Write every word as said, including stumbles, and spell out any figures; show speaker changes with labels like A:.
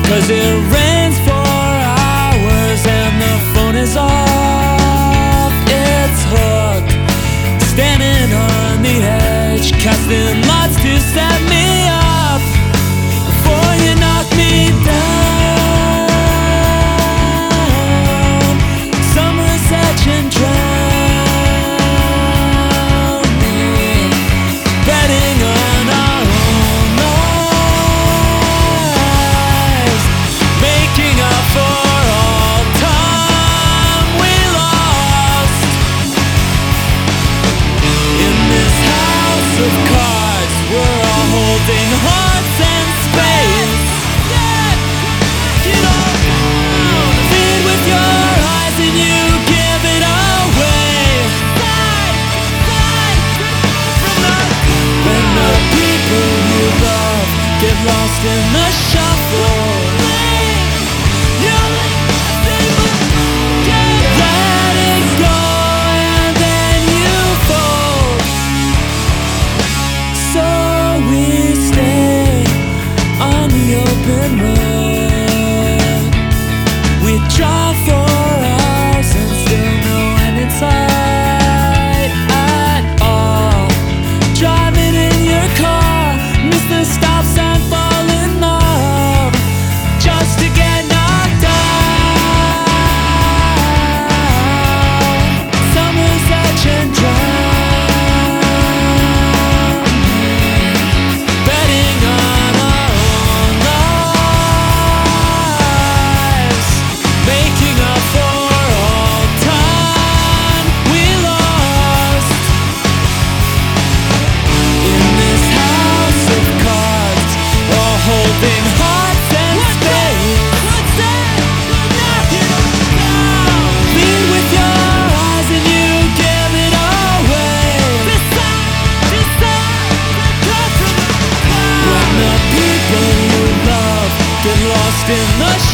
A: 'cause it rains for hours and the phone is off. It's hooked, standing on the edge, casting lots to set me up before you knock me down. Summer's edge and drown me, betting on our own lives, making up for all time we lost. In this house of cards, we're all holding hearts and space. Feed with your eyes and you give it away. When the people you love get lost in the shuffle, let it go and then you fold. So we stay on the open road. We draw for hours and still no end in sight at all. Driving in your car, miss the stop sign, fall in love just to get knocked out. Summer's edge and drown me, betting on our own lives, making up for all time we lost. In this house of cards, all holding hearts and space. Lead with your eyes and you give it away. When the people you love get lost in the